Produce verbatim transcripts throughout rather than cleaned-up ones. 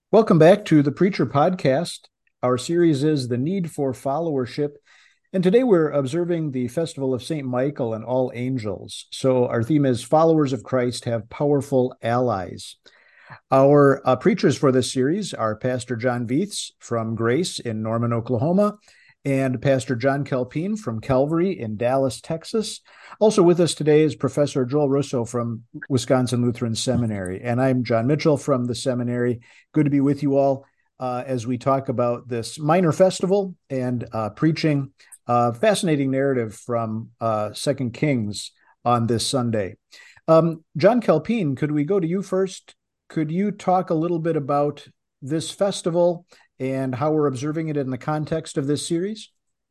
Welcome back to the Preacher Podcast. Our series is The Need for Followership. And today we're observing the festival of Saint Michael and all angels. So our theme is Followers of Christ Have Powerful Allies. Our uh, preachers for this series are Pastor John Vieths from Grace in Norman, Oklahoma, and Pastor John Kelpine from Calvary in Dallas, Texas. Also with us today is Professor Joel Russo from Wisconsin Lutheran Seminary. And I'm John Mitchell from the seminary. Good to be with you all uh, as we talk about this minor festival and uh, preaching a fascinating narrative from uh, Second Kings on this Sunday. Um, John Kelpine, could we go to you first? Could you talk a little bit about this festival and how we're observing it in the context of this series?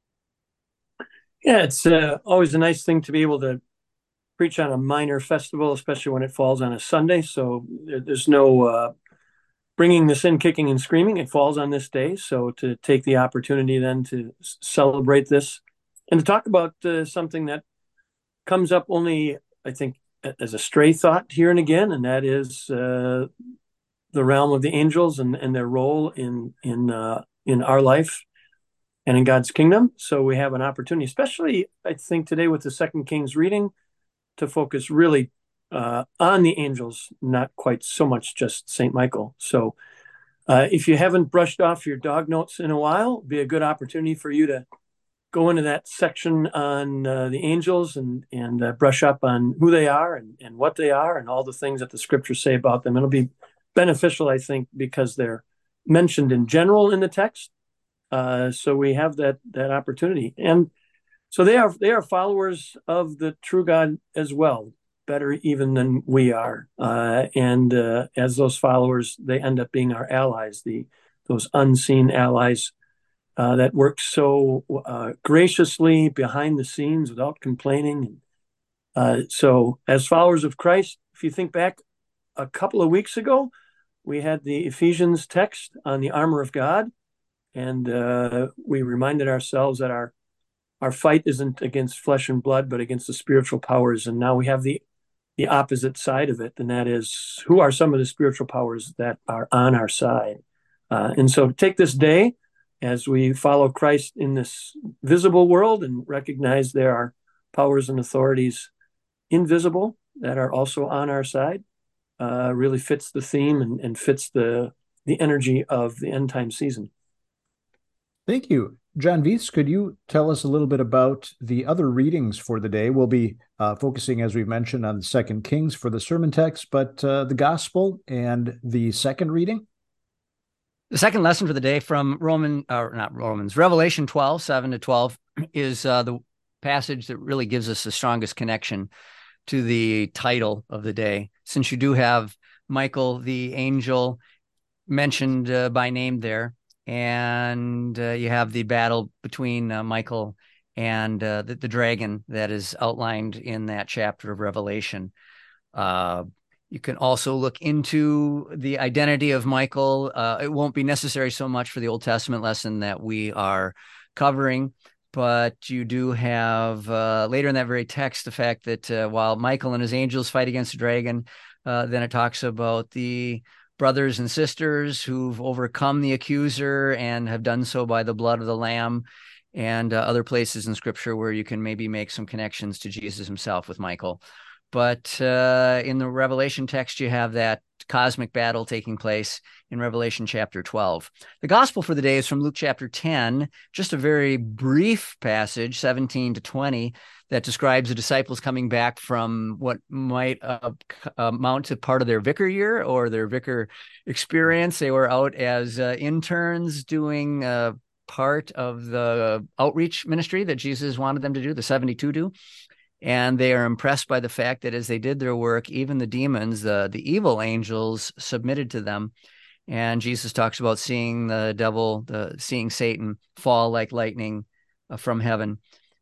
Yeah, it's uh, always a nice thing to be able to preach on a minor festival, especially when it falls on a Sunday. So there, there's no uh, bringing this in kicking and screaming. It falls on this day. So to take the opportunity then to s- celebrate this and to talk about uh, something that comes up only, I think, a- as a stray thought here and again, and that is uh, the realm of the angels and, and their role in in uh, in our life and in God's kingdom. So we have an opportunity, especially I think today with the Second Kings reading, to focus really uh, on the angels, not quite so much just Saint Michael. So uh, if you haven't brushed off your dog notes in a while, it'd be a good opportunity for you to go into that section on uh, the angels and and uh, brush up on who they are and, and what they are and all the things that the scriptures say about them. It'll be beneficial, I think, because they're mentioned in general in the text. Uh, so we have that that opportunity, and so they are they are followers of the true God as well, better even than we are. Uh, and uh, as those followers, they end up being our allies, the those unseen allies uh, that work so uh, graciously behind the scenes without complaining. Uh, so, as followers of Christ, if you think back a couple of weeks ago, we had the Ephesians text on the armor of God, and uh, we reminded ourselves that our our fight isn't against flesh and blood, but against the spiritual powers. And now we have the the opposite side of it, and that is who are some of the spiritual powers that are on our side. Uh, and so, take this day as we follow Christ in this visible world and recognize there are powers and authorities invisible that are also on our side. Uh, really fits the theme and, and fits the the energy of the end time season. Thank you. John Vieths, could you tell us a little bit about the other readings for the day? We'll be uh, focusing, as we've mentioned, on the Second Kings for the sermon text, but uh, the Gospel and the second reading? The second lesson for the day from Roman, or not Romans, Revelation twelve, seven to twelve is uh, the passage that really gives us the strongest connection to the title of the day. Since you do have Michael, the angel, mentioned uh, by name there, and uh, you have the battle between uh, Michael and uh, the, the dragon that is outlined in that chapter of Revelation. Uh, you can also look into the identity of Michael. Uh, it won't be necessary so much for the Old Testament lesson that we are covering, but you do have uh, later in that very text the fact that uh, while Michael and his angels fight against the dragon, uh, then it talks about the brothers and sisters who've overcome the accuser and have done so by the blood of the Lamb, and uh, other places in Scripture where you can maybe make some connections to Jesus himself with Michael. But uh, in the Revelation text, you have that cosmic battle taking place in Revelation chapter twelve. The gospel for the day is from Luke chapter ten, just a very brief passage, seventeen to twenty, that describes the disciples coming back from what might uh, amount to part of their vicar year or their vicar experience. They were out as uh, interns doing uh, part of the outreach ministry that Jesus wanted them to do, the seventy-two do. And they are impressed by the fact that as they did their work, even the demons, the, the evil angels, submitted to them. And Jesus talks about seeing the devil, the seeing Satan fall like lightning uh, from heaven.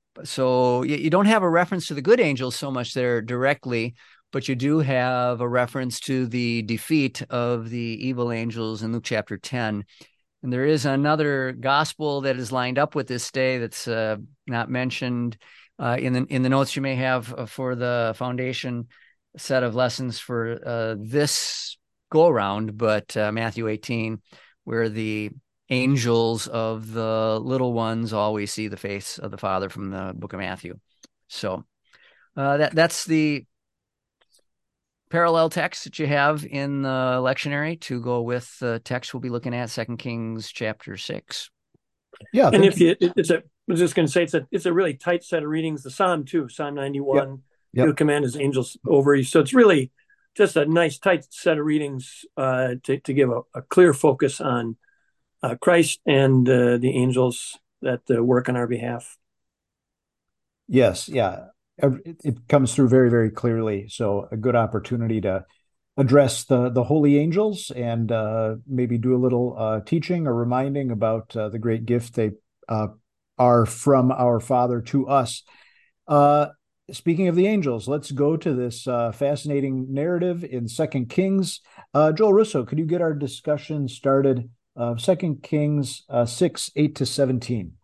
So you, you don't have a reference to the good angels so much there directly, but you do have a reference to the defeat of the evil angels in Luke chapter ten. And there is another gospel that is lined up with this day that's uh, not mentioned uh, in the in the notes you may have for the foundation set of lessons for uh, this go around, but uh, Matthew eighteen, where the angels of the little ones always see the face of the Father from the book of Matthew. So uh, that that's the parallel text that you have in the lectionary to go with the text we'll be looking at, Second Kings chapter six. Yeah, and if you, you, it's a, I was just going to say it's a it's a really tight set of readings. The Psalm too, Psalm ninety-one, yep, yep. He'll command His angels over you. So it's really just a nice tight set of readings uh, to to give a, a clear focus on uh, Christ and uh, the angels that uh, work on our behalf. Yes, yeah, it, it comes through very, very clearly. So a good opportunity to address the the holy angels and uh, maybe do a little uh, teaching or reminding about uh, the great gift they uh, are from our Father to us. Uh, speaking of the angels, let's go to this uh, fascinating narrative in Second Kings. Uh, Joel Russo, could you get our discussion started? Uh, Second Kings uh, six, eight to seventeen.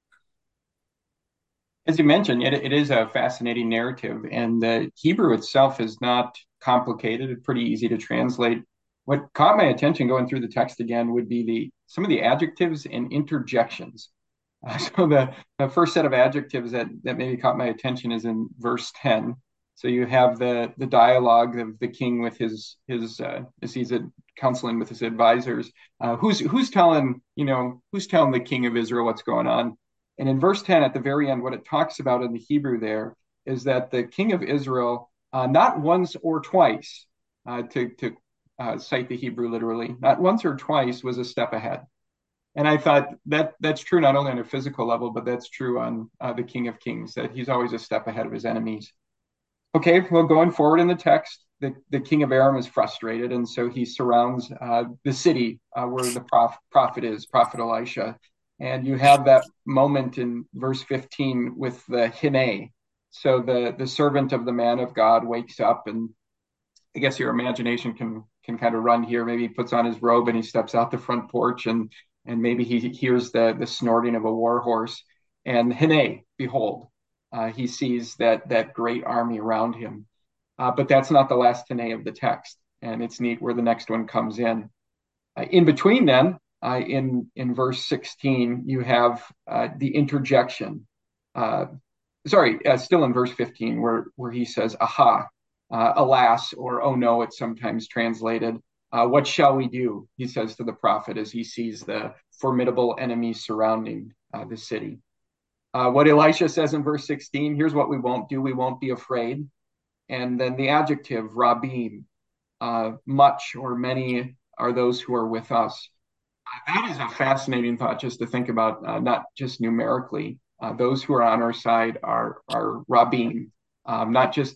As you mentioned, it, it is a fascinating narrative, and the Hebrew itself is not complicated. It's pretty easy to translate. What caught my attention going through the text again would be the some of the adjectives and interjections. Uh, so the, the first set of adjectives that, that maybe caught my attention is in verse ten. So you have the the dialogue of the king with his his uh, as he's a, counseling with his advisors. Uh, who's who's telling you know who's telling the king of Israel what's going on? And in verse ten, at the very end, what it talks about in the Hebrew there is that the king of Israel, uh, not once or twice, uh, to, to uh, cite the Hebrew literally, not once or twice was a step ahead. And I thought that that's true not only on a physical level, but that's true on uh, the King of Kings, that he's always a step ahead of his enemies. Okay, well, going forward in the text, the, the king of Aram is frustrated, and so he surrounds uh, the city uh, where the prof, prophet is, Prophet Elisha. And you have that moment in verse fifteen with the Hine. So the, the servant of the man of God wakes up, and I guess your imagination can can kind of run here. Maybe he puts on his robe and he steps out the front porch, and and maybe he hears the, the snorting of a war horse. And Hine, behold, uh, he sees that that great army around him. Uh, but that's not the last Hine of the text. And it's neat where the next one comes in. Uh, in between then, Uh, in in verse sixteen, you have uh, the interjection. Uh, sorry, uh, still in verse fifteen, where where he says, "Aha, uh, alas," or "Oh no," it's sometimes translated. Uh, what shall we do? He says to the prophet as he sees the formidable enemy surrounding uh, the city. Uh, what Elisha says in verse sixteen: here's what we won't do. We won't be afraid. And then the adjective "rabim," uh, much or many are those who are with us. That is a fascinating thought just to think about, uh, not just numerically. Uh, those who are on our side are, are Rabim, um, not just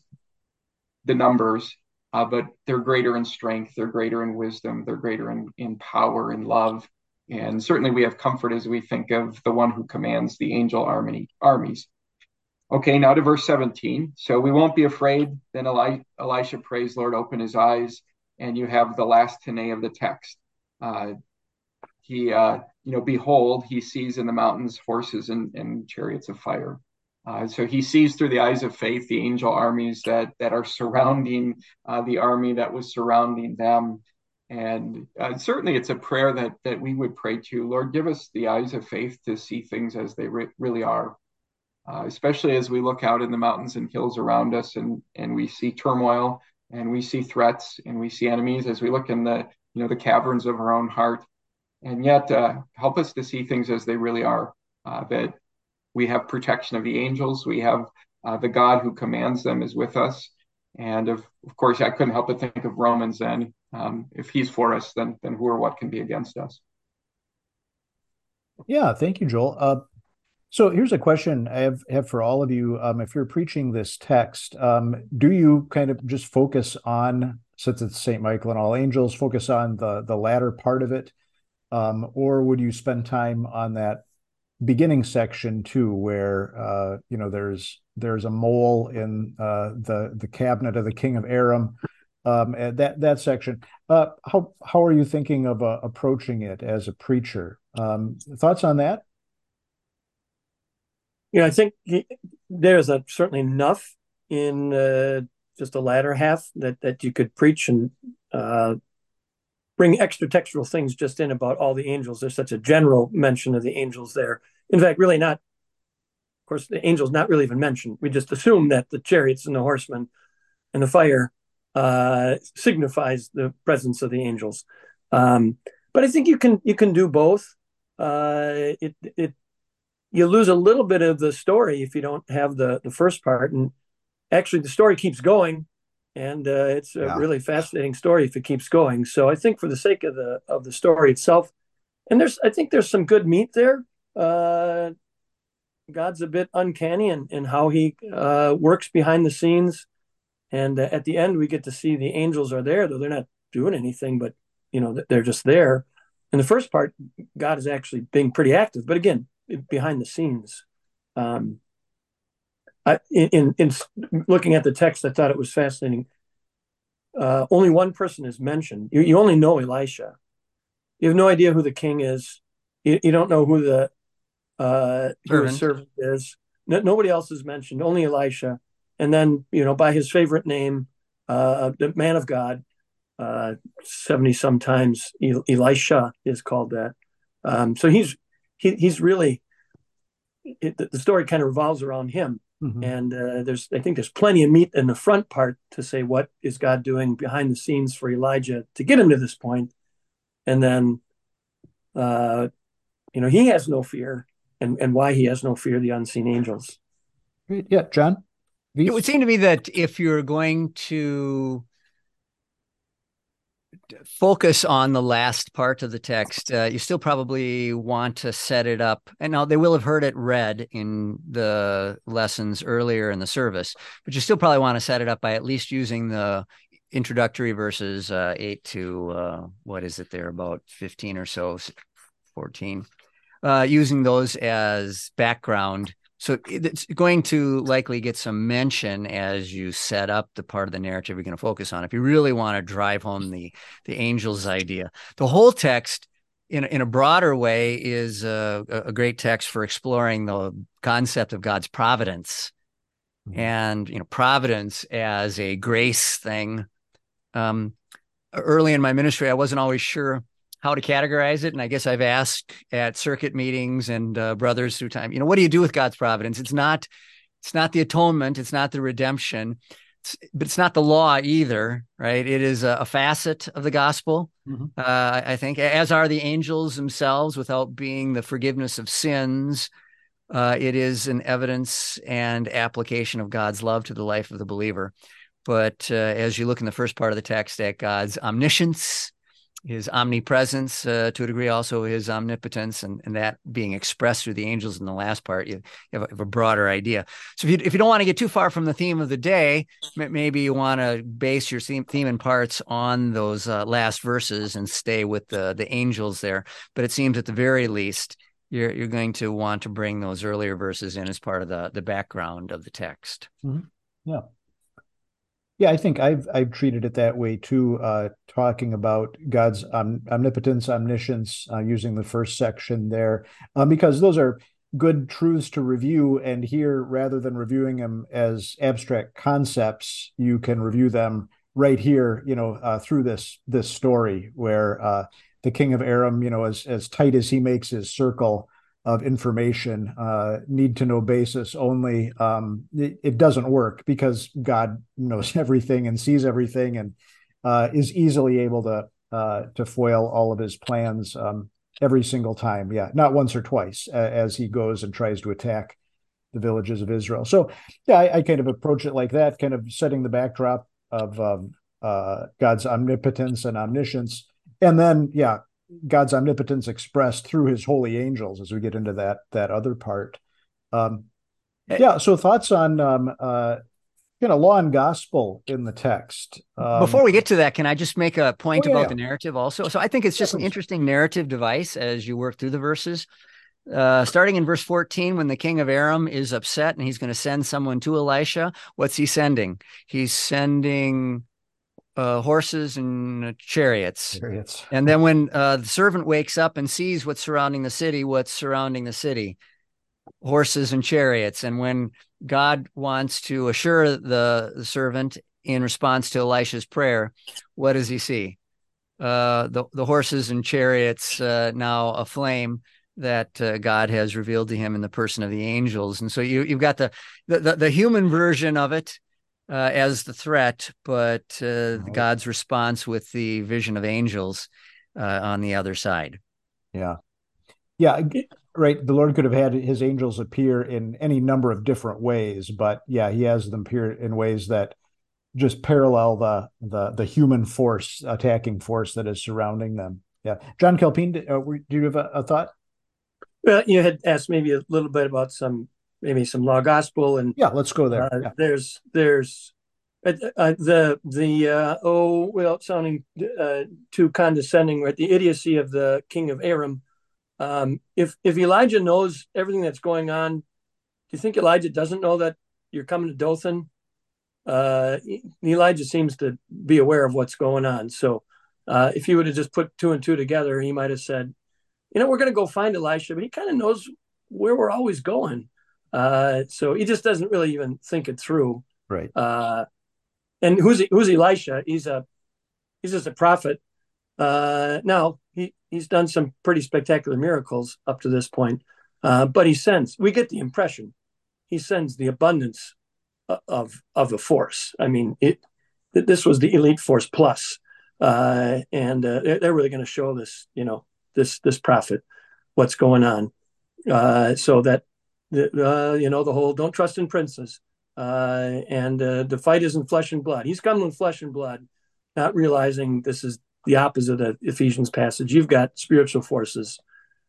the numbers, uh, but they're greater in strength, they're greater in wisdom, they're greater in, in power and love. And certainly we have comfort as we think of the one who commands the angel army, armies. Okay, now to verse seventeen. So we won't be afraid. Then Eli- Elisha prays, Lord, open his eyes. And you have the last Hine of the text. Uh, He, uh, you know, behold, he sees in the mountains horses and, and chariots of fire. Uh, so he sees through the eyes of faith the angel armies that that are surrounding uh, the army that was surrounding them. And uh, certainly it's a prayer that that we would pray to. Lord, give us the eyes of faith to see things as they re- really are, uh, especially as we look out in the mountains and hills around us and, and we see turmoil and we see threats and we see enemies, as we look in the, you know, the caverns of our own heart. And yet uh, help us to see things as they really are, uh, that we have protection of the angels. We have uh, the God who commands them is with us. And of, of course, I couldn't help but think of Romans then. Um, if he's for us, then, then who or what can be against us? Yeah, thank you, Joel. Uh, so here's a question I have, have for all of you. Um, if you're preaching this text, um, do you kind of just focus on, since it's Saint Michael and all angels, focus on the, the latter part of it? Um, or would you spend time on that beginning section too, where uh, you know there's there's a mole in uh, the the cabinet of the king of Aram, um, and that that section? Uh, how how are you thinking of uh, approaching it as a preacher? Um, thoughts on that? Yeah, I think he, there's a, certainly enough in uh, just the latter half that that you could preach and uh, bring extra textual things just in about all the angels. There's such a general mention of the angels there. In fact, really not. Of course, the angels not really even mentioned. We just assume that the chariots and the horsemen and the fire uh, signifies the presence of the angels. Um, but I think you can you can do both. Uh, it it you lose a little bit of the story if you don't have the the first part, and actually the story keeps going, and uh, it's a Yeah. really fascinating story if it keeps going. So I think for the sake of the of the story itself, and there's I think there's some good meat there. Uh, God's a bit uncanny in, in how he uh, works behind the scenes. And uh, at the end, we get to see the angels are there, though they're not doing anything, but, you know, they're just there. In the first part, God is actually being pretty active, but again, behind the scenes. Um, I, in, in looking at the text, I thought it was fascinating. Uh, only one person is mentioned. You, you only know Elisha. You have no idea who the king is. You, you don't know who the uh, who his servant is. No, nobody else is mentioned. Only Elisha. And then, you know, by his favorite name, uh, the man of God, uh, seventy sometimes Elisha is called that. Um, so he's he, he's really it, the story kind of revolves around him. Mm-hmm. And uh, there's I think there's plenty of meat in the front part to say what is God doing behind the scenes for Elijah to get him to this point. And then, uh, you know, he has no fear. And, and why he has no fear of the unseen angels. Yeah, John? It would seem to me that if you're going to focus on the last part of the text, uh, you still probably want to set it up. And now they will have heard it read in the lessons earlier in the service, but you still probably want to set it up by at least using the introductory verses uh, eight to, uh, what is it there, about fifteen or so, fourteen. Uh, using those as background. So it's going to likely get some mention as you set up the part of the narrative you're going to focus on. If you really want to drive home the, the angel's idea, the whole text in, in a broader way is a, a great text for exploring the concept of God's providence. Mm-hmm. And, you know, providence as a grace thing. Um, early in my ministry, I wasn't always sure how to categorize it. And I guess I've asked at circuit meetings and uh, brothers through time, you know, what do you do with God's providence? It's not, it's not the atonement. It's not the redemption, it's, but it's not the law either, right? It is a, a facet of the gospel. Mm-hmm. Uh, I think, as are the angels themselves, without being the forgiveness of sins. Uh, it is an evidence and application of God's love to the life of the believer. But uh, as you look in the first part of the text at God's omniscience, his omnipresence, uh, to a degree, also his omnipotence, and, and that being expressed through the angels in the last part, you, you have, a, have a broader idea. So if you, if you don't want to get too far from the theme of the day, maybe you want to base your theme, theme and parts on those uh, last verses and stay with the, the angels there. But it seems at the very least, you're, you're going to want to bring those earlier verses in as part of the, the background of the text. Mm-hmm. Yeah. Yeah, I think I've I've treated it that way too, uh, talking about God's om- omnipotence, omniscience, uh, using the first section there, um, because those are good truths to review. And here, rather than reviewing them as abstract concepts, you can review them right here, you know, uh, through this this story where uh, the king of Aram, you know, as as tight as he makes his circle of information, uh, need to know basis only, um, it, it doesn't work because God knows everything and sees everything and uh, is easily able to uh, to foil all of his plans um, every single time. Yeah, not once or twice uh, as he goes and tries to attack the villages of Israel. So yeah, I, I kind of approach it like that, kind of setting the backdrop of um, uh, God's omnipotence and omniscience. And then, yeah, God's omnipotence expressed through his holy angels as we get into that that other part. Um, yeah. So thoughts on um, uh, you know, law and gospel in the text. Um, Before we get to that, can I just make a point oh, yeah, about yeah. the narrative also? So I think it's just an interesting narrative device as you work through the verses. Uh, starting in verse fourteen, when the king of Aram is upset and he's going to send someone to Elisha, what's he sending? He's sending Uh, horses and chariots. chariots. And then when uh, the servant wakes up and sees what's surrounding the city, what's surrounding the city? Horses and chariots. And when God wants to assure the, the servant in response to Elisha's prayer, what does he see? uh, the the horses and chariots uh, now aflame that uh, God has revealed to him in the person of the angels. And so you you've got the the, the, the human version of it uh, as the threat, but uh, Right. God's response with the vision of angels uh, on the other side. Yeah. Yeah. Right. The Lord could have had his angels appear in any number of different ways, but yeah, he has them appear in ways that just parallel the the the human force, attacking force that is surrounding them. Yeah. John Kelpine, uh, do you have a, a thought? Well, you had asked maybe a little bit about some, maybe some law gospel, and Yeah, let's go there. uh, Yeah. there's there's uh, uh, the the uh, oh well, sounding uh, too condescending, right? The idiocy of the king of Aram. Um, if if Elijah knows everything that's going on, do you think Elijah doesn't know that you're coming to Dothan? Uh, Elijah seems to be aware of what's going on. So uh, if he would have just put two and two together, he might have said, you know, we're going to go find Elisha, but he kind of knows where we're always going. Uh, so he just doesn't really even think it through. Right. Uh, and who's who's Elisha? He's a he's just a prophet. Uh, now he he's done some pretty spectacular miracles up to this point, uh, but he sends. We get the impression he sends the abundance of of a force. I mean, it this was the elite force plus, uh, and uh, they're really going to show this, you know, this this prophet what's going on, uh, so that the uh, you know, the whole don't trust in princes, uh, and uh, the fight isn't flesh and blood. He's coming with flesh and blood, not realizing this is the opposite of Ephesians passage. You've got spiritual forces,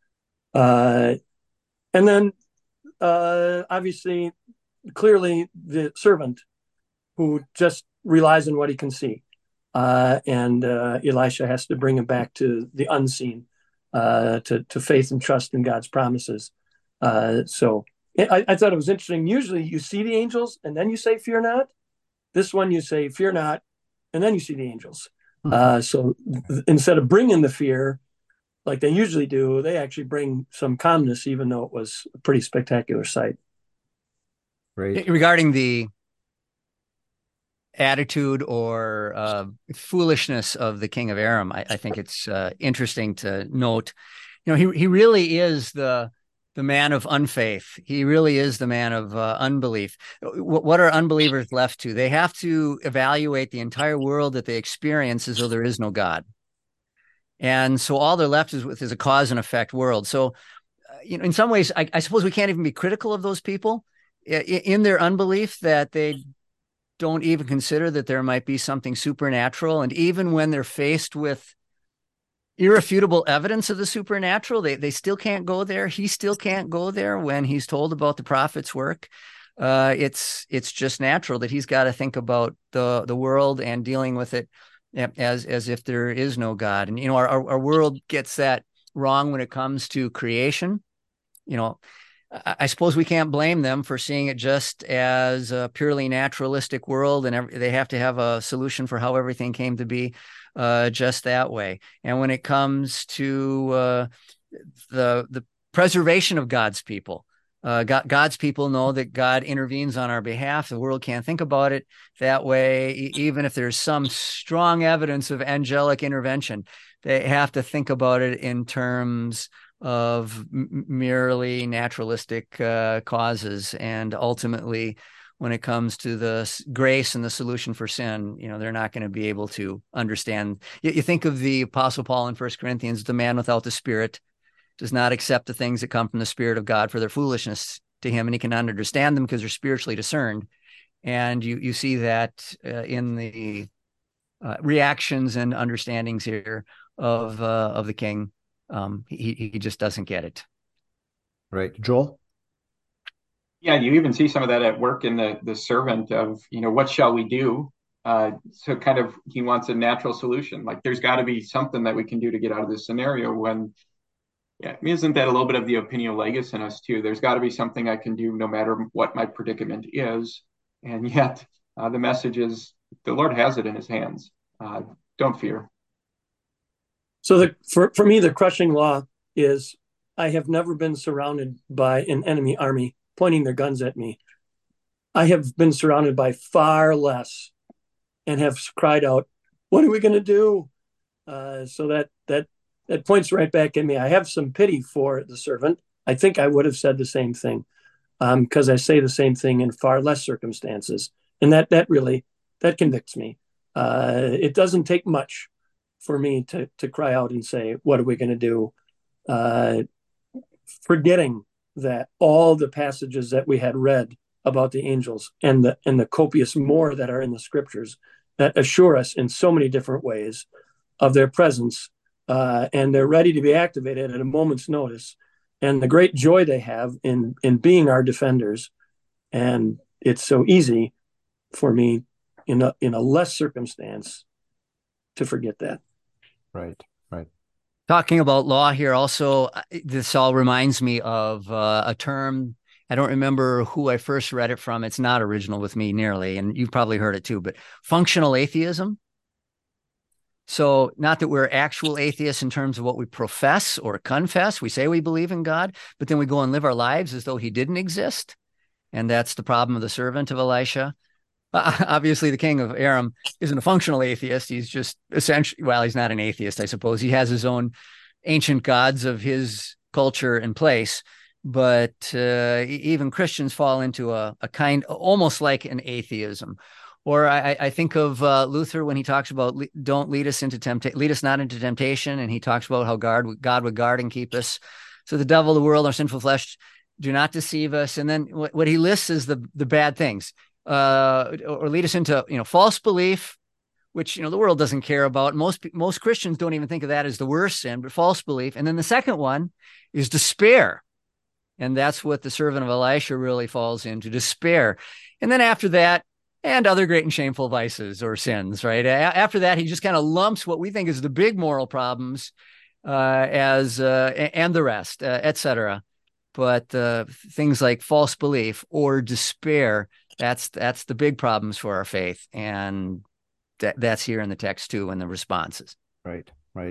uh, and then uh, obviously, clearly the servant who just relies on what he can see, uh, and uh, Elisha has to bring him back to the unseen, uh, to to faith and trust in God's promises. Uh, so I, I thought it was interesting. Usually you see the angels and then you say fear not. This one you say fear not and then you see the angels. Uh, so th- instead of bringing the fear like they usually do, they actually bring some calmness, even though it was a pretty spectacular sight. Right. Regarding the attitude or uh, foolishness of the king of Aram, I, I think it's uh, interesting to note. You know, he he really is the the man of unfaith. He really is the man of uh, unbelief. What are unbelievers left to? They have to evaluate the entire world that they experience as though there is no God. And so all they're left is with is a cause and effect world. So, uh, you know, in some ways, I, I suppose we can't even be critical of those people in, in their unbelief, that they don't even consider that there might be something supernatural. And even when they're faced with irrefutable evidence of the supernatural, they, they still can't go there. He still can't go there when he's told about the prophet's work. Uh, it's it's just natural that he's got to think about the, the world and dealing with it as as if there is no God. And, you know, our, our world gets that wrong when it comes to creation. You know, I suppose we can't blame them for seeing it just as a purely naturalistic world, and every, they have to have a solution for how everything came to be uh, just that way. And when it comes to uh, the the preservation of God's people, uh, God, God's people know that God intervenes on our behalf. The world can't think about it that way, even if there's some strong evidence of angelic intervention. They have to think about it in terms of m- merely naturalistic uh, causes. And ultimately, when it comes to the grace and the solution for sin, you know, they're not going to be able to understand. You, you think of the Apostle Paul in First Corinthians, the man without the Spirit does not accept the things that come from the Spirit of God, for their foolishness to him, and he cannot understand them because they're spiritually discerned. And you you see that uh, in the uh, reactions and understandings here of uh, of the king. Um, he he just doesn't get it. Right. Joel? Yeah, you even see some of that at work in the the servant of, you know, what shall we do? Uh, so kind of he wants a natural solution. Like there's got to be something that we can do to get out of this scenario. When, yeah, I mean, isn't that a little bit of the opinio legis in us too? There's got to be something I can do no matter what my predicament is. And yet uh, the message is the Lord has it in his hands. Uh, don't fear. So the, for, for me, the crushing law is I have never been surrounded by an enemy army pointing their guns at me. I have been surrounded by far less and have cried out, what are we going to do? Uh, so that that that points right back at me. I have some pity for the servant. I think I would have said the same thing because um, I say the same thing in far less circumstances, and that that really that convicts me. Uh, it doesn't take much for me to to cry out and say, "What are we going to do?" Uh, forgetting that all the passages that we had read about the angels and the and the copious more that are in the scriptures that assure us in so many different ways of their presence, uh, and they're ready to be activated at a moment's notice, and the great joy they have in in being our defenders. And it's so easy for me in a in a less circumstance to forget that. Right, right. Talking about law here, also, this all reminds me of uh, a term. I don't remember who I first read it from. It's not original with me nearly, and you've probably heard it too, but functional atheism. So not that we're actual atheists in terms of what we profess or confess. We say we believe in God, but then we go and live our lives as though he didn't exist. And that's the problem of the servant of Elisha. Uh, obviously, the king of Aram isn't a functional atheist. He's just essentially, well, he's not an atheist, I suppose. He has his own ancient gods of his culture and place. But uh, even Christians fall into a, a kind, almost like an atheism. Or I, I think of uh, Luther when he talks about don't lead us into temptation, lead us not into temptation. And he talks about how God, God would guard and keep us. So the devil, the world, our sinful flesh, do not deceive us. And then what, what he lists is the, the bad things, uh, or lead us into, you know, false belief, which, you know, the world doesn't care about. Most, most Christians don't even think of that as the worst sin, but false belief. And then the second one is despair. And that's what the servant of Elisha really falls into, despair. And then after that, and other great and shameful vices or sins, right? After that, he just kind of lumps what we think is the big moral problems uh, as, uh, and the rest, uh, et cetera. But uh, things like false belief or despair, that's that's the big problems for our faith. And that, that's here in the text too, in the responses. Right, right.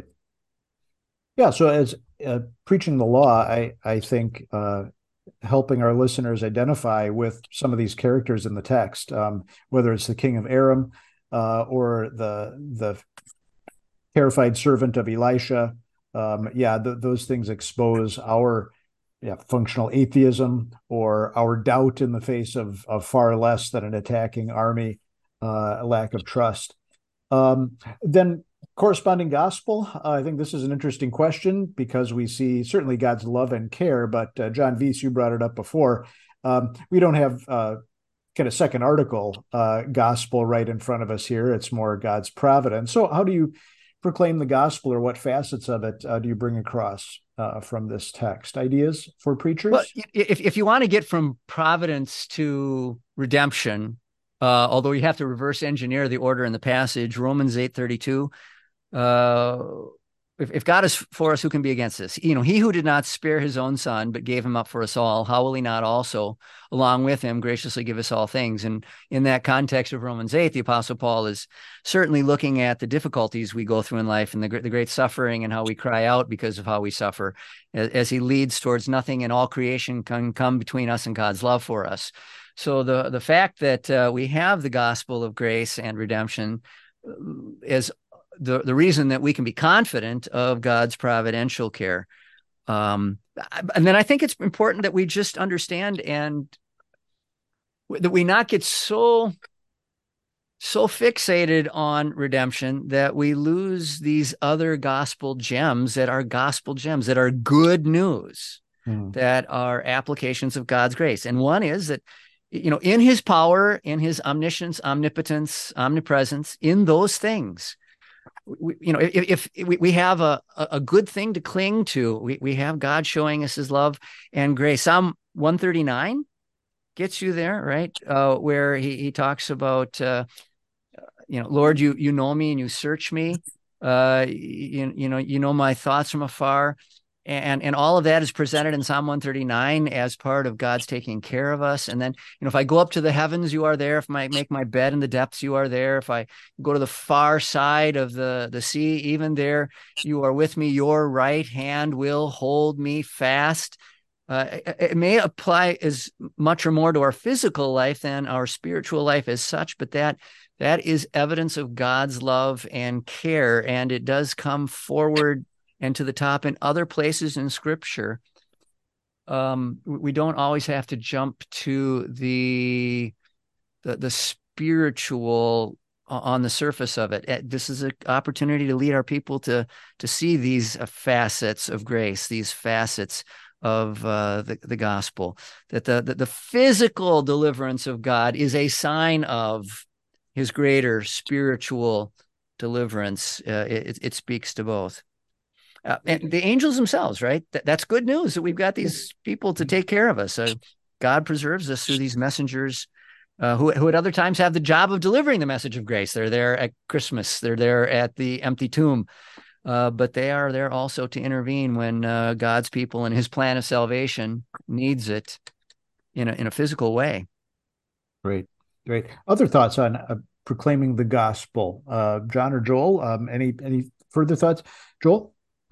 Yeah, so as uh, preaching the law, I, I think uh, helping our listeners identify with some of these characters in the text, um, whether it's the king of Aram uh, or the the terrified servant of Elisha. Um, yeah, th- those things expose our yeah, functional atheism or our doubt in the face of, of far less than an attacking army, uh, a lack of trust. Um, then corresponding gospel, uh, I think this is an interesting question because we see certainly God's love and care, but uh, John Weiss, you brought it up before. Um, we don't have uh, kind of second article uh, gospel right in front of us here. It's more God's providence. So how do you proclaim the gospel, or what facets of it uh, do you bring across uh, from this text? Ideas for preachers? Well, if, if you want to get from providence to redemption, uh, although you have to reverse engineer the order in the passage, Romans eight thirty-two, uh, if, if God is for us, who can be against us? You know, he who did not spare his own son, but gave him up for us all, how will he not also, along with him, graciously give us all things? And in that context of Romans eight, the Apostle Paul is certainly looking at the difficulties we go through in life and the, the great suffering and how we cry out because of how we suffer, as, as he leads towards nothing in all creation can come between us and God's love for us. So the, the fact that uh, we have the gospel of grace and redemption is the, the reason that we can be confident of God's providential care. Um, and then I think it's important that we just understand and that we not get so, so fixated on redemption that we lose these other gospel gems that are gospel gems, that are good news, mm. that are applications of God's grace. And one is that, you know, in his power, in his omniscience, omnipotence, omnipresence, in those things, we, you know, if, if we, we have a, a good thing to cling to, we, we have God showing us his love and grace. Psalm one thirty-nine gets you there, right? Uh, where he, he talks about, uh, you know, Lord, you, you know me and you search me. Uh, you, you know, you know my thoughts from afar. And, and all of that is presented in Psalm one thirty-nine as part of God's taking care of us. And then, you know, if I go up to the heavens, you are there. If I make my bed in the depths, you are there. If I go to the far side of the, the sea, even there, you are with me. Your right hand will hold me fast. Uh, it, it may apply as much or more to our physical life than our spiritual life as such, but that That is evidence of God's love and care, and it does come forward and to the top in other places in Scripture. Um, we don't always have to jump to the the, the spiritual on the surface of it. This is an opportunity to lead our people to to see these facets of grace, these facets of uh, the, the gospel, that the, the the physical deliverance of God is a sign of his greater spiritual deliverance. Uh, it, it speaks to both. Uh, and the angels themselves, right? Th- that's good news that we've got these people to take care of us. Uh, God preserves us through these messengers uh, who, who at other times have the job of delivering the message of grace. They're there at Christmas. They're there at the empty tomb. Uh, but they are there also to intervene when uh, God's people and his plan of salvation needs it in a, in a physical way. Great, great. Other thoughts on uh, proclaiming the gospel, uh, John or Joel? Um, any any further thoughts, Joel?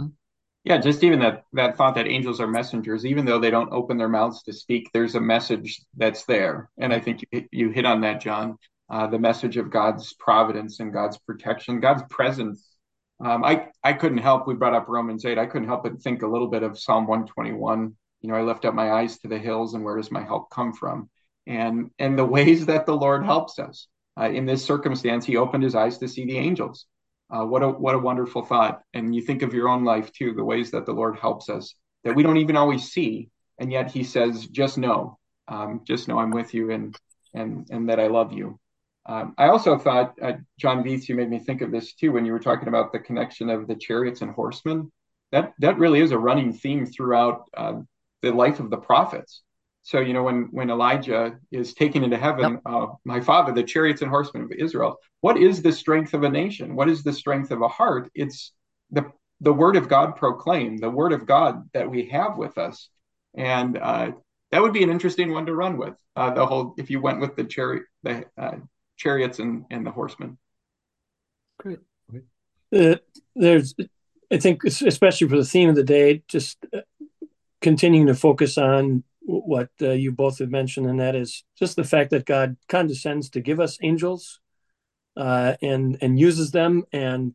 Yeah, just even that that thought that angels are messengers, even though they don't open their mouths to speak, there's a message that's there, and I think you, you hit on that, John. Uh, the message of God's providence and God's protection, God's presence. Um, I I couldn't help. We brought up Romans eight. I couldn't help but think a little bit of Psalm one twenty-one. You know, I lift up my eyes to the hills, and where does my help come from? And and the ways that the Lord helps us uh, in this circumstance, He opened His eyes to see the angels. Uh, what a what a wonderful thought. And you think of your own life too, the ways that the Lord helps us that we don't even always see, and yet He says, "Just know, um, just know I'm with you, and and and that I love you." Um, I also thought, uh, John Vieth, you made me think of this too when you were talking about the connection of the chariots and horsemen. That that really is a running theme throughout uh, the life of the prophets. So, you know, when, when Elijah is taken into heaven, yep. uh, my father, the chariots and horsemen of Israel, what is the strength of a nation? What is the strength of a heart? It's the the word of God proclaimed, the word of God that we have with us. And uh, that would be an interesting one to run with, uh, the whole, if you went with the chariot, the uh, chariots and, and the horsemen. Great. Uh, there's, I think, especially for the theme of the day, just continuing to focus on what uh, you both have mentioned, and that is just the fact that God condescends to give us angels uh, and and uses them, and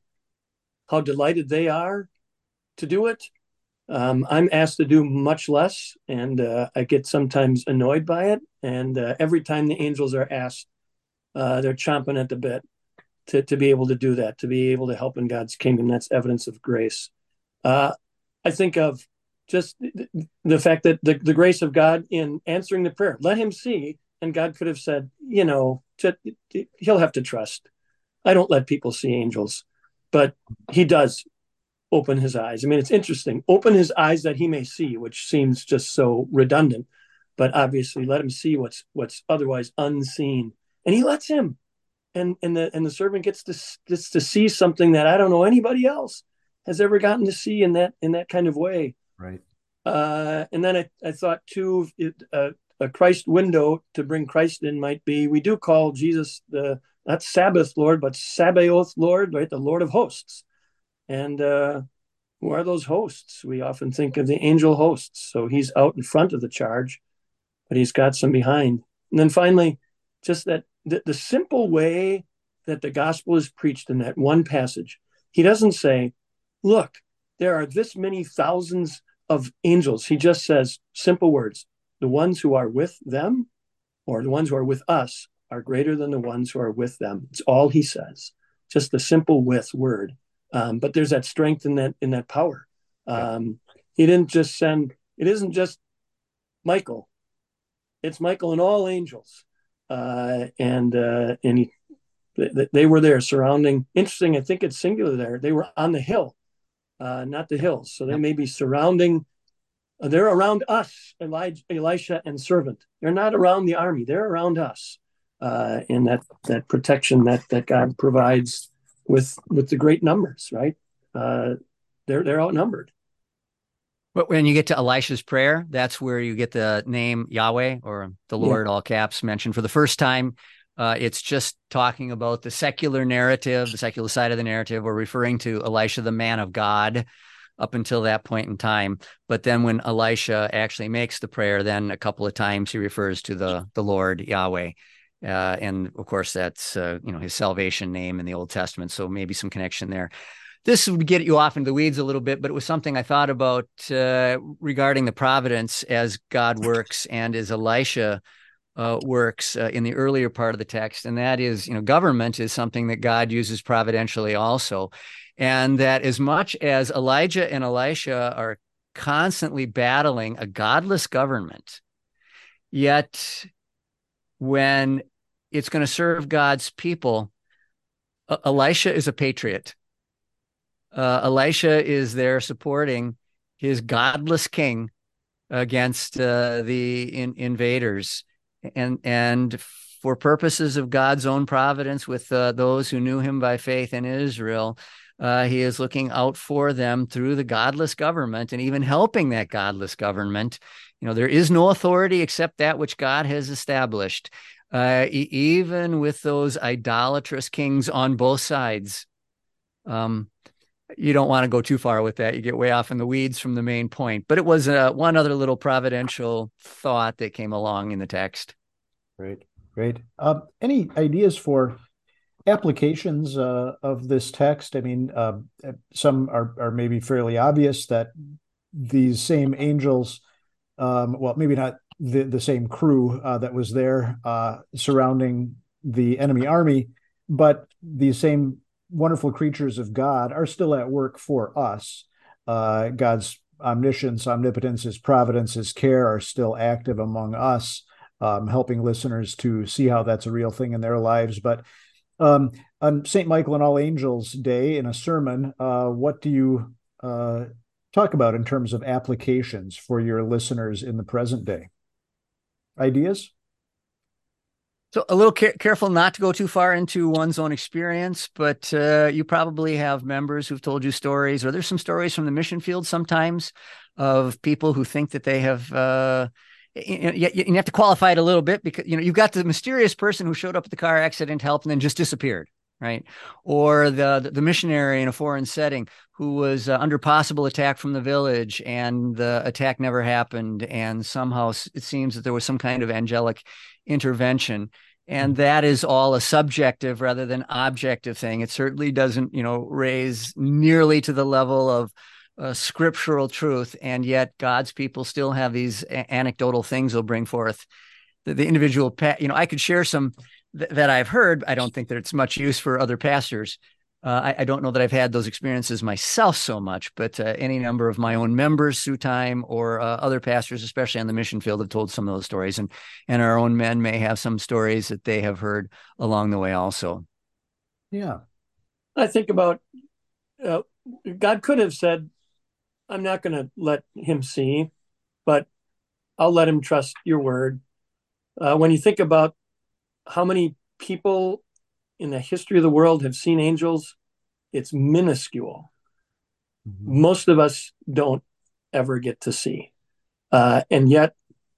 how delighted they are to do it. Um, I'm asked to do much less, and uh, I get sometimes annoyed by it. And uh, every time the angels are asked, uh, they're chomping at the bit to to be able to do that, to be able to help in God's kingdom. That's evidence of grace. Uh, I think of just the fact that the, the grace of God in answering the prayer, let him see. And God could have said, you know, to, he'll have to trust. I don't let people see angels, but he does open his eyes. I mean, it's interesting. Open his eyes that he may see, which seems just so redundant, but obviously let him see what's, what's otherwise unseen. And he lets him, and, and the, and the servant gets to, gets to see something that I don't know anybody else has ever gotten to see in that, in that kind of way. Right. Uh, and then I, I thought too, it, uh, a Christ window to bring Christ in might be, we do call Jesus the, not Sabbath Lord, but Sabaoth Lord, right? The Lord of hosts. And uh, who are those hosts? We often think of the angel hosts. So he's out in front of the charge, but he's got some behind. And then finally, just that the, the simple way that the gospel is preached in that one passage, he doesn't say, look, there are this many thousands of angels. He just says simple words. The ones who are with them, or the ones who are with us, are greater than the ones who are with them. It's all he says. Just the simple with word. Um, but there's that strength in that in that power. Um, he didn't just send, it isn't just Michael. It's Michael and all angels. Uh, and uh, and he, they, they were there surrounding. Interesting, I think it's singular there. They were on the hill. Uh, not the hills. So they may be surrounding, uh, they're around us, Elijah, Elisha and servant. They're not around the army. They're around us. Uh, and that, that protection that, that God provides with, with the great numbers, right? Uh, they're, they're outnumbered. But when you get to Elisha's prayer, that's where you get the name Yahweh, or the Lord, yeah. all caps, mentioned for the first time. Uh, it's just talking about the secular narrative, the secular side of the narrative. We're referring to Elisha, the man of God, up until that point in time. But then when Elisha actually makes the prayer, then a couple of times he refers to the, the Lord, Yahweh. Uh, and of course, that's uh, you know his salvation name in the Old Testament. So maybe some connection there. This would get you off into the weeds a little bit, but it was something I thought about uh, regarding the providence as God works and as Elisha uh, works uh, in the earlier part of the text. And that is, you know, government is something that God uses providentially also. And that as much as Elijah and Elisha are constantly battling a godless government, yet when it's going to serve God's people, uh, Elisha is a patriot. Uh, Elisha is there supporting his godless king against uh, the in, invaders, and and for purposes of God's own providence with uh, those who knew him by faith in Israel, uh, he is looking out for them through the godless government and even helping that godless government. You know, there is no authority except that which God has established. Uh, e- even with those idolatrous kings on both sides. Um, you don't want to go too far with that. You get way off in the weeds from the main point. But it was uh, one other little providential thought that came along in the text. Great, great. Uh, any ideas for applications uh, of this text? I mean, uh, some are, are maybe fairly obvious that these same angels, um, well, maybe not the, the same crew uh, that was there uh, surrounding the enemy army, but these same wonderful creatures of God are still at work for us. Uh, God's omniscience, omnipotence, his providence, his care are still active among us, um, helping listeners to see how that's a real thing in their lives. But um, on Saint Michael and All Angels Day, in a sermon, uh, what do you uh, talk about in terms of applications for your listeners in the present day? Ideas? So a little care- careful not to go too far into one's own experience, but uh, you probably have members who've told you stories, or there's some stories from the mission field sometimes of people who think that they have, uh, you, you, you have to qualify it a little bit because, you know, you've got the mysterious person who showed up at the car accident, helped, and then just disappeared, right? Or the, the missionary in a foreign setting who was uh, under possible attack from the village and the attack never happened. And somehow it seems that there was some kind of angelic intervention. And that is all a subjective rather than objective thing. It certainly doesn't, you know, raise nearly to the level of uh, scriptural truth. And yet God's people still have these a- anecdotal things they'll bring forth. The, the individual, pa- you know, I could share some th- that I've heard. I don't think that it's much use for other pastors. Uh, I, I don't know that I've had those experiences myself so much, but uh, any number of my own members through time or uh, other pastors, especially on the mission field, have told some of those stories. And, and our own men may have some stories that they have heard along the way also. Yeah. I think about uh, God could have said, I'm not going to let him see, but I'll let him trust your word. Uh, when you think about how many people in the history of the world have seen angels, it's minuscule. Mm-hmm. Most of us don't ever get to see. Uh, and yet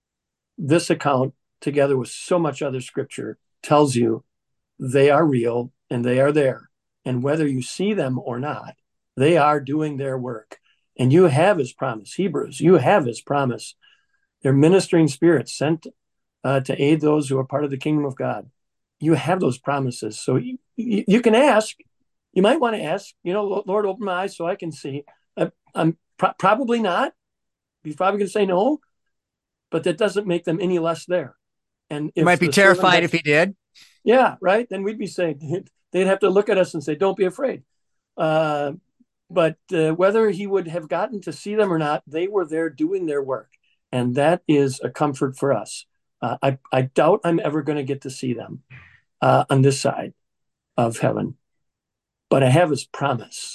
this account, together with so much other scripture, tells you they are real and they are there. And whether you see them or not, they are doing their work. And you have his promise. Hebrews, you have his promise. They're ministering spirits sent uh, to aid those who are part of the kingdom of God. You have those promises. So you, you, you can ask, you might want to ask, you know, Lord, open my eyes so I can see. I, I'm pro- probably not. He's probably going to say no, but that doesn't make them any less there. And you might be terrified had, if he did. Yeah, right. Then we'd be saying, they'd have to look at us and say, don't be afraid. Uh, but uh, whether he would have gotten to see them or not, they were there doing their work. And that is a comfort for us. Uh, I, I doubt I'm ever going to get to see them uh, on this side of heaven, but I have his promise.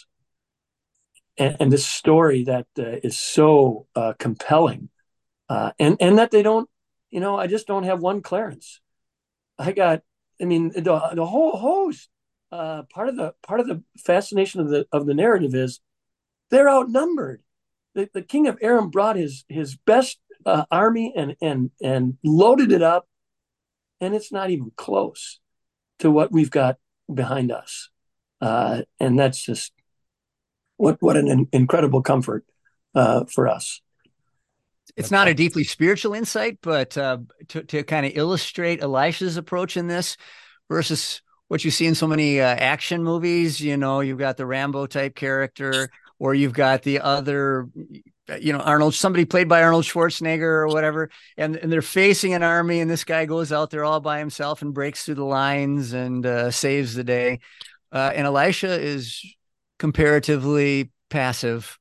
And, and this story that uh, is so uh, compelling uh, and, and that they don't, you know, I just don't have one Clarence. I got, I mean, the, the whole host, uh, part of the, part of the fascination of the, of the narrative is they're outnumbered. The, the king of Aram brought his, his best uh, army and, and, and loaded it up. And it's not even close to what we've got behind us. Uh, and that's just what, what an incredible comfort uh, for us. It's not a deeply spiritual insight, but uh, to, to kind of illustrate Elisha's approach in this versus what you see in so many uh, action movies. You know, you've got the Rambo type character, or you've got the other, you know, Arnold, somebody played by Arnold Schwarzenegger or whatever, and, and they're facing an army, and this guy goes out there all by himself and breaks through the lines and uh, saves the day. Uh, and Elisha is comparatively passive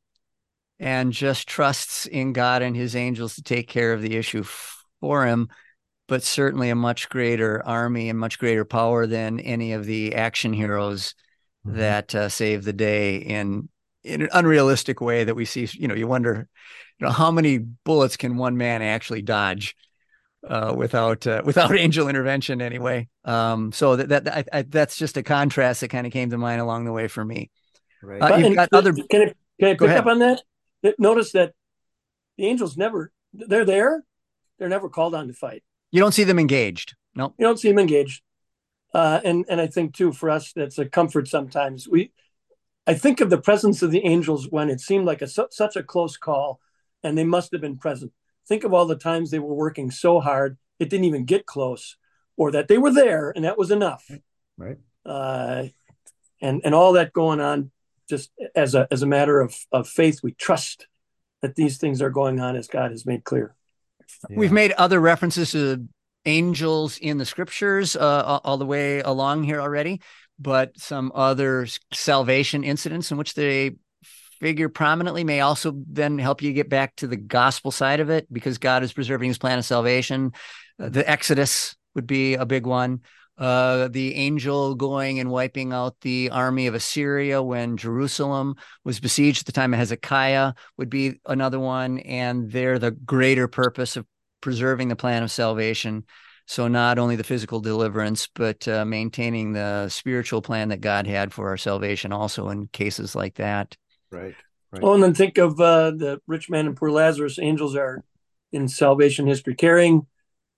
and just trusts in God and his angels to take care of the issue for him, but certainly a much greater army and much greater power than any of the action heroes mm-hmm. that uh, save the day in, in an unrealistic way that we see. You know, you wonder, you know, how many bullets can one man actually dodge uh, without uh, without angel intervention anyway. Um, so that, that I, I, that's just a contrast that kind of came to mind along the way for me. Right. Uh, you've got other. Can I, can I pick up on that? Notice that the angels never, they're there. They're never called on to fight. You don't see them engaged. No, nope. You don't see them engaged. Uh, and, and I think too, for us, that's a comfort sometimes. We, I think of the presence of the angels when it seemed like a, su- such a close call and they must have been present. Think of all the times they were working so hard, it didn't even get close, or that they were there and that was enough. Right. Uh, and, and all that going on. Just as a as a matter of, of faith, we trust that these things are going on as God has made clear. Yeah. We've made other references to angels in the scriptures uh, all the way along here already, but some other salvation incidents in which they figure prominently may also then help you get back to the gospel side of it, because God is preserving his plan of salvation. Uh, the Exodus would be a big one. Uh, the angel going and wiping out the army of Assyria when Jerusalem was besieged at the time of Hezekiah would be another one. And they're the greater purpose of preserving the plan of salvation. So not only the physical deliverance, but uh, maintaining the spiritual plan that God had for our salvation also in cases like that. Right. right. Oh, and then think of uh, the rich man and poor Lazarus. Angels are in salvation history carrying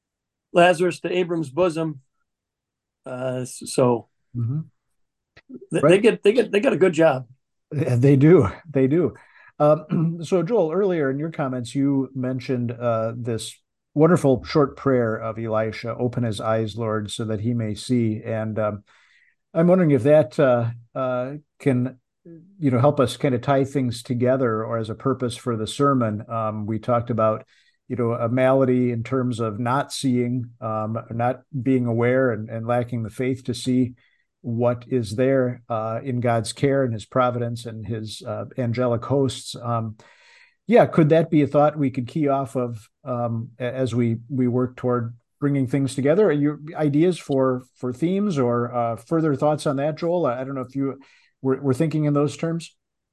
Lazarus to Abram's bosom. Uh, so mm-hmm. they, right. they get they get they got a good job. They do, they do. Um, so Joel, earlier in your comments, you mentioned uh, this wonderful short prayer of Elisha: "Open his eyes, Lord, so that he may see." And um, I'm wondering if that uh, uh, can, you know, help us kind of tie things together, or as a purpose for the sermon. Um, we talked about, you know, a malady in terms of not seeing, um, not being aware and, and lacking the faith to see what is there uh, in God's care and his providence and his uh, angelic hosts. Um, yeah, could that be a thought we could key off of um, as we we work toward bringing things together? Are your ideas for for themes or uh, further thoughts on that, Joel? I don't know if you were, were thinking in those terms.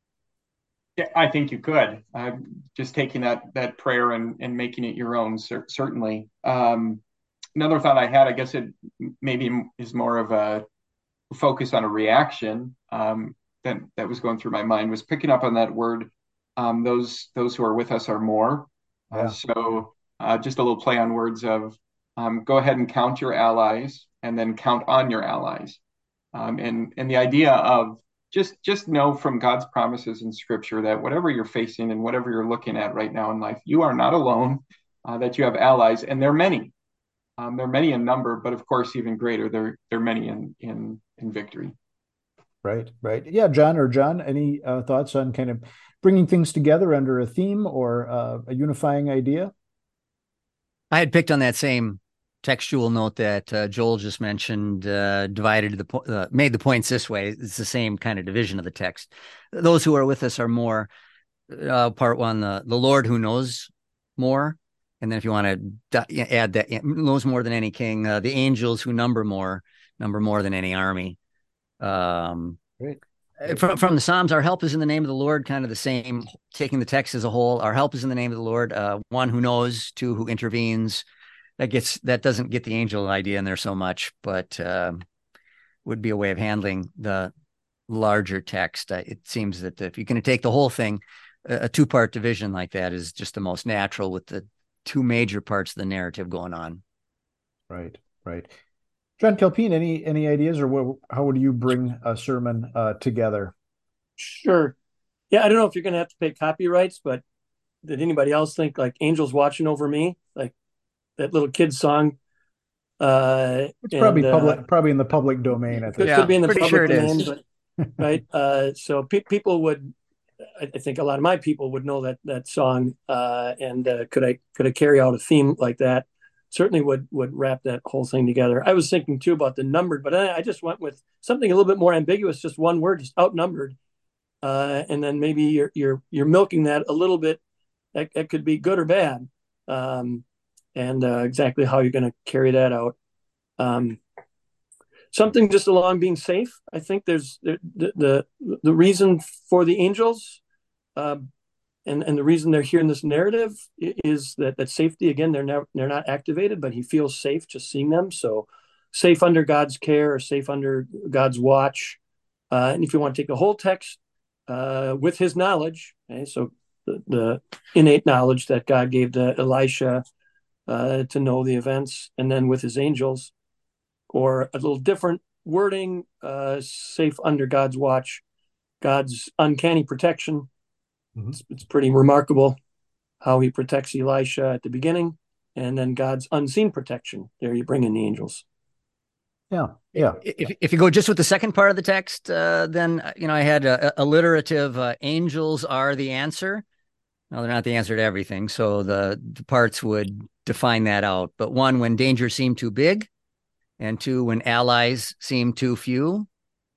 Yeah, I think you could. Uh, just taking that that prayer and, and making it your own, cer- certainly. Um, another thought I had, I guess it maybe is more of a focus on a reaction um, that that was going through my mind, was picking up on that word. Um, those those who are with us are more. Yeah. Uh, so uh, just a little play on words of um, go ahead and count your allies, and then count on your allies, um, and and the idea of Just just know from God's promises in Scripture that whatever you're facing and whatever you're looking at right now in life, you are not alone, uh, that you have allies, and they're many. Um, they're many in number, but of course, even greater, they're, they're many in, in, in victory. Right, right. Yeah, John or John, any uh, thoughts on kind of bringing things together under a theme or uh, a unifying idea? I had picked on that same textual note that uh, Joel just mentioned, uh, divided the po- uh, made the points this way. It's the same kind of division of the text. Those who are with us are more. Uh, part one, the the Lord who knows more, and then if you want to add that, knows more than any king. Uh, the angels who number more, number more than any army. Um, Great. From from the Psalms, our help is in the name of the Lord. Kind of the same. Taking the text as a whole, our help is in the name of the Lord. Uh, one who knows, two who intervenes. That gets that doesn't get the angel idea in there so much, but uh, would be a way of handling the larger text. Uh, it seems that if you're going to take the whole thing, a two-part division like that is just the most natural, with the two major parts of the narrative going on. Right, right. John Kelpine, any any ideas, or what, how would you bring a sermon uh, together? Sure. Yeah, I don't know if you're going to have to pay copyrights, but did anybody else think like angels watching over me, like that little kid song? Uh, It's and, probably public, uh, probably in the public domain at could, this Yeah, could be in the pretty public sure it domain, is. but right. Uh, so pe- people would, I I think a lot of my people would know that that song. Uh, and uh, could I could I carry out a theme like that? Certainly would would wrap that whole thing together. I was thinking too about the numbered, but I, I just went with something a little bit more ambiguous, just one word, just outnumbered. Uh, and then maybe you're you're you're milking that a little bit. That, that could be good or bad, um, and uh, exactly how you're going to carry that out. Um, something just along being safe. I think there's the the the reason for the angels, uh, and and the reason they're here in this narrative is that that safety. Again, they're never they're not activated, but he feels safe just seeing them. So safe under God's care or safe under God's watch. Uh, and if you want to take the whole text uh, with his knowledge, okay, so the, the innate knowledge that God gave to Elisha uh, to know the events, and then with his angels, or a little different wording, uh, safe under God's watch, God's uncanny protection. Mm-hmm. It's, it's pretty remarkable how he protects Elisha at the beginning, and then God's unseen protection. There you bring in the angels. Yeah, yeah. If if you go just with the second part of the text, uh, then you know I had a, alliterative uh, angels are the answer. No, they're not the answer to everything, so the, the parts would define that out. But one, when danger seemed too big, and two, when allies seem too few.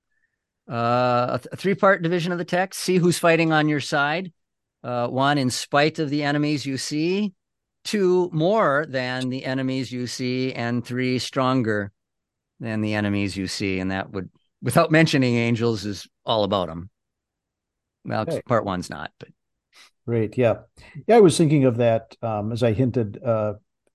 Uh, a, th- a three-part division of the text: see who's fighting on your side. Uh, one, in spite of the enemies you see. Two, more than the enemies you see, and three, stronger than the enemies you see. And that would, without mentioning angels, is all about them. Well, okay. Part one's not, but. Great. Yeah. Yeah. I was thinking of that um, as I hinted, uh,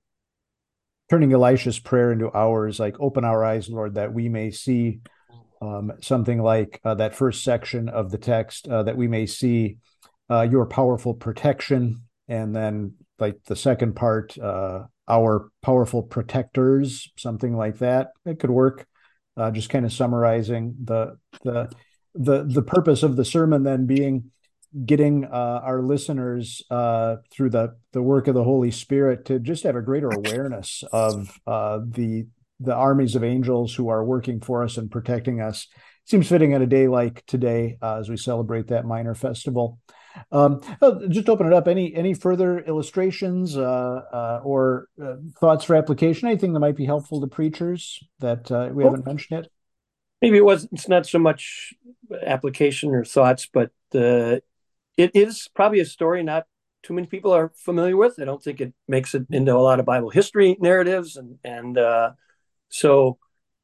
turning Elisha's prayer into ours, like open our eyes, Lord, that we may see um, something like uh, that first section of the text, uh, that we may see uh, your powerful protection. And then like the second part, uh, our powerful protectors, something like that. It could work. Uh, just kind of summarizing the, the, the, the purpose of the sermon then being getting uh, our listeners uh, through the the work of the Holy Spirit to just have a greater awareness of uh, the the armies of angels who are working for us and protecting us. Seems fitting on a day like today uh, as we celebrate that minor festival. Um, just open it up. Any any further illustrations uh, uh, or uh, thoughts for application? Anything that might be helpful to preachers that uh, we haven't mentioned yet? Maybe it was. It's not so much application or thoughts, but uh, it is probably a story not too many people are familiar with. I don't think it makes it into a lot of Bible history narratives, and and uh, so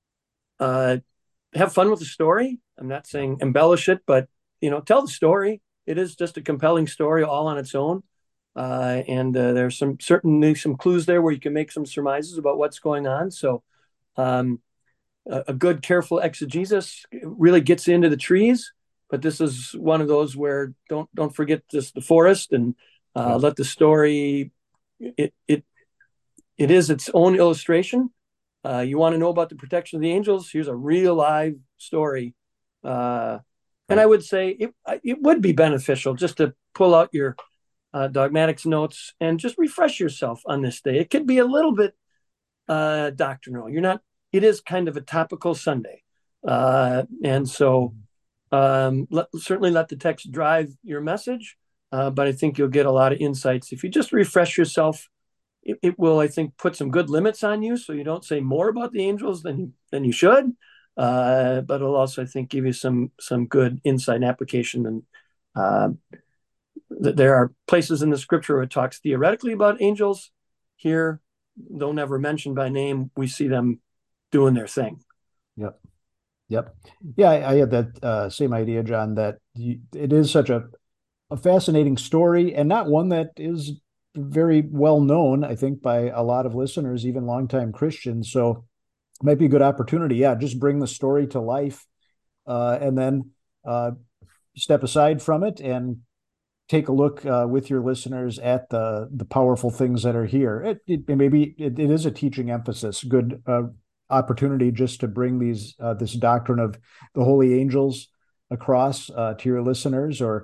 uh, have fun with the story. I'm not saying embellish it, but you know, tell the story. It is just a compelling story all on its own, uh, and uh, there's some certainly some clues there where you can make some surmises about what's going on. So um, a, a good, careful exegesis really gets into the trees. But this is one of those where don't don't forget this the forest and uh, yeah. let the story. It it it is its own illustration. Uh, you want to know about the protection of the angels? Here's a real live story, uh, and I would say it it would be beneficial just to pull out your uh, dogmatics notes and just refresh yourself on this day. It could be a little bit uh, doctrinal. You're not. It is kind of a topical Sunday, uh, and so. Um, let, certainly let the text drive your message, uh, but I think you'll get a lot of insights. If you just refresh yourself, it, it will, I think, put some good limits on you so you don't say more about the angels than, than you should, uh, but it'll also, I think, give you some some good insight and application. And uh, th- there are places in the scripture where it talks theoretically about angels. Here, though never mentioned by name, we see them doing their thing. Yep. Yep. Yeah, I, I had that uh, same idea, John, that you, it is such a, a fascinating story and not one that is very well known, I think, by a lot of listeners, even longtime Christians. So it might be a good opportunity. Yeah, just bring the story to life uh, and then uh, step aside from it and take a look uh, with your listeners at the the powerful things that are here. It, it maybe it, it is a teaching emphasis, good uh, opportunity just to bring these uh, this doctrine of the holy angels across uh, to your listeners, or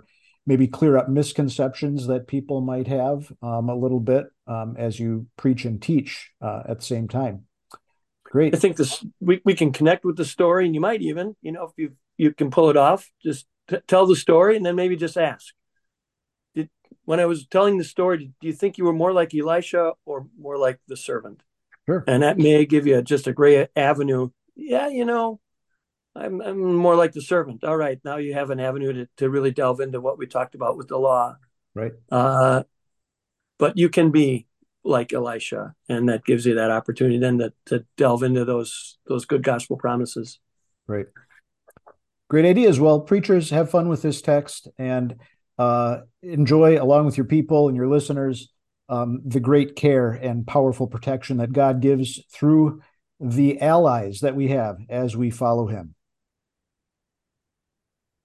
maybe clear up misconceptions that people might have um, a little bit um, as you preach and teach uh, at the same time. Great. I think this we, we can connect with the story, and you might even, you know, if you you can pull it off, just t- tell the story and then maybe just ask. Did, when I was telling the story, do you think you were more like Elisha or more like the servant? Sure. And that may give you just a great avenue. Yeah, you know, I'm, I'm more like the servant. All right, now you have an avenue to, to really delve into what we talked about with the law. Right. Uh, but you can be like Elisha, and that gives you that opportunity then to, to delve into those those good gospel promises. Right. Great ideas. Well, preachers, have fun with this text and uh, enjoy, along with your people and your listeners, um, the great care and powerful protection that God gives through the allies that we have as we follow him.